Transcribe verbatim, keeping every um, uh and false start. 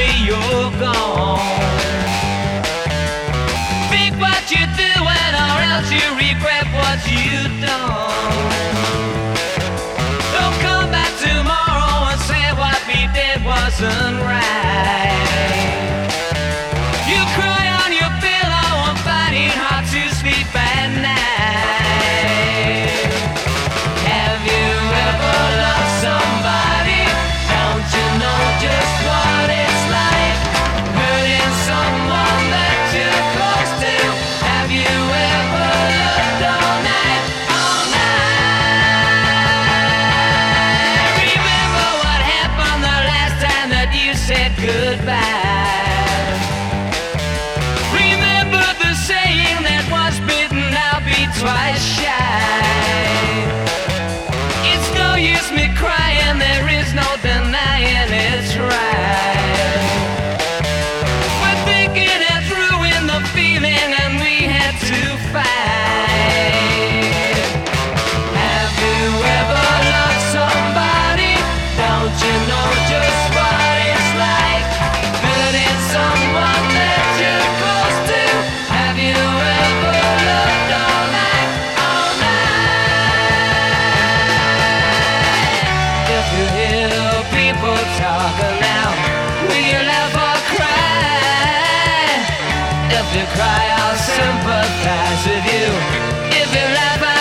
me you're gone. Think what you're doing or else you regret what you've done. Don't come back tomorrow and say what we did wasn't right. You cry on your pillow and find it hard to sleep at night. Have you ever loved somebody? Don't you know just what it's like? Hurting someone that you're close to. Have you ever loved all night, all night? Remember what happened the last time that you said goodbye. Remember the saying that was bitten, now be twice shy. It's no use me crying, there is no denying it's right. We're thinking it's ruined the feeling and we had to fight. Have you ever loved somebody? Don't you know just what it's like? Hurting someone that you're close to. Have you ever loved all night, all night? If you hear people talking now, will you laugh or cry? If you cry, I'll sympathize with you. If you laugh, I